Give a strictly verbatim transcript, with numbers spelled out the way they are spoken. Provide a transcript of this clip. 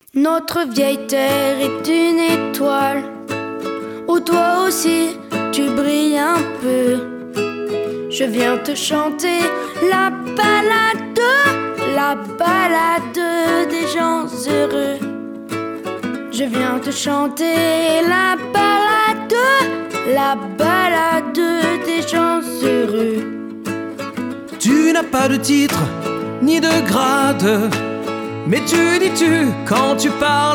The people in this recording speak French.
Notre vieille terre est une étoile où toi aussi tu brilles un peu. Je viens te chanter la balade, la balade des gens heureux. Je viens te chanter la balade, la balade des gens heureux. Tu n'as pas de titre ni de grade, mais tu dis tu quand tu parles.